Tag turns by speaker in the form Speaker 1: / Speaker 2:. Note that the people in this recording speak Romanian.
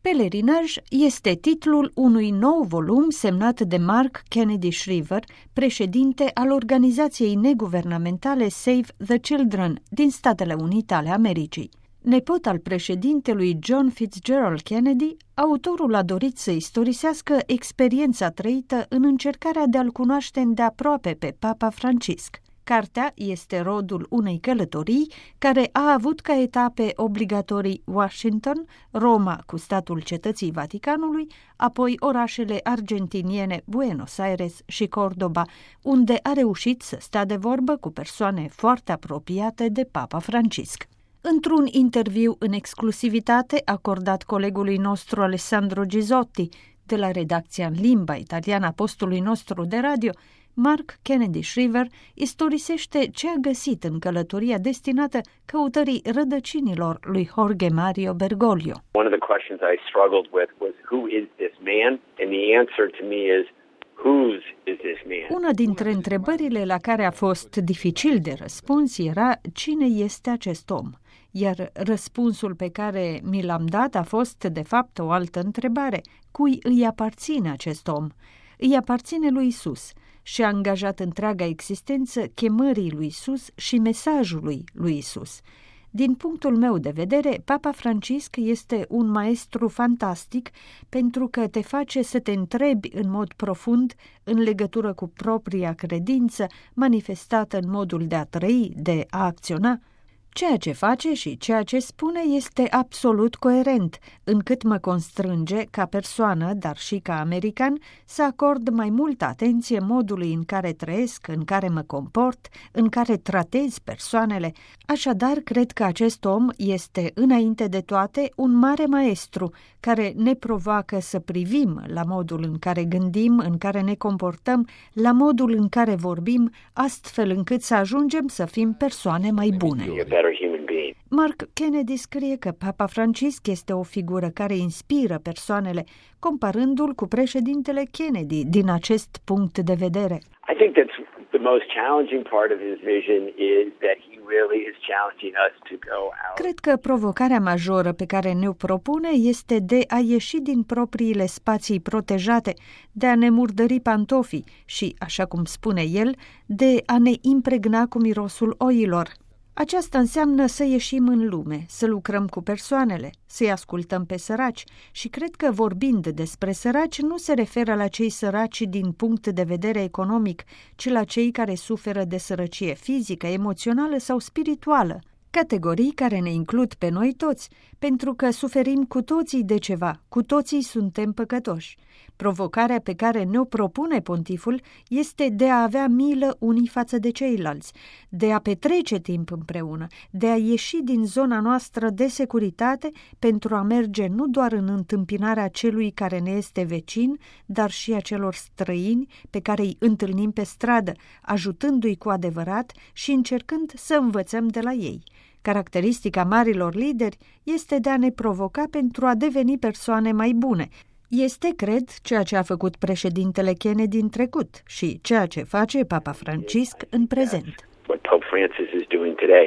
Speaker 1: Pelerinaj este titlul unui nou volum semnat de Mark Kennedy Shriver, președinte al organizației neguvernamentale Save the Children din Statele Unite ale Americii. Nepot al președintelui John Fitzgerald Kennedy, autorul a dorit să istorisească experiența trăită în încercarea de a-l cunoaște îndeaproape pe Papa Francisc. Cartea este rodul unei călătorii care a avut ca etape obligatorii Washington, Roma cu statul Cetății Vaticanului, apoi orașele argentiniene Buenos Aires și Cordoba, unde a reușit să stea de vorbă cu persoane foarte apropiate de Papa Francisc. Într-un interviu în exclusivitate acordat colegului nostru Alessandro Gisotti de la redacția în limba italiană a postului nostru de radio, Mark Kennedy Shriver istorisește ce a găsit în călătoria destinată căutării rădăcinilor lui Jorge Mario Bergoglio.
Speaker 2: One of the questions I struggled with was who is this man? And the answer to me is whose is this man?
Speaker 1: Una dintre întrebările la care a fost dificil de răspuns era cine este acest om? Iar răspunsul pe care mi l-am dat a fost, de fapt, o altă întrebare. Cui îi aparține acest om? Îi aparține lui Isus și a angajat întreaga existență chemării lui Isus și mesajului lui Isus. Din punctul meu de vedere, Papa Francisc este un maestru fantastic pentru că te face să te întrebi în mod profund în legătură cu propria credință manifestată în modul de a trăi, de a acționa. Ceea ce face și ceea ce spune este absolut coerent, încât mă constrânge ca persoană, dar și ca american, să acord mai multă atenție modului în care trăiesc, în care mă comport, în care tratez persoanele. Așadar, cred că acest om este, înainte de toate, un mare maestru care ne provoacă să privim la modul în care gândim, în care ne comportăm, la modul în care vorbim, astfel încât să ajungem să fim persoane mai bune. Mark Kennedy scrie că Papa Francisc este o figură care inspiră persoanele, comparându-l cu președintele Kennedy din acest punct de vedere.
Speaker 2: I think that's the most challenging part of his vision is that he really is challenging us to go out.
Speaker 1: Cred că provocarea majoră pe care ne-o propune este de a ieși din propriile spații protejate, de a ne murdări pantofii și, așa cum spune el, de a ne impregna cu mirosul oilor. Aceasta înseamnă să ieșim în lume, să lucrăm cu persoanele, să-i ascultăm pe săraci și cred că vorbind despre săraci nu se referă la cei săraci din punct de vedere economic, ci la cei care suferă de sărăcie fizică, emoțională sau spirituală, categorii care ne includ pe noi toți, pentru că suferim cu toții de ceva, cu toții suntem păcătoși. Provocarea pe care ne-o propune pontiful este de a avea milă unii față de ceilalți, de a petrece timp împreună, de a ieși din zona noastră de securitate pentru a merge nu doar în întâmpinarea celui care ne este vecin, dar și a celor străini pe care îi întâlnim pe stradă, ajutându-i cu adevărat și încercând să învățăm de la ei. Caracteristica marilor lideri este de a ne provoca pentru a deveni persoane mai bune. Este, cred, ceea ce a făcut președintele Kennedy în trecut și ceea ce face Papa Francisc în prezent.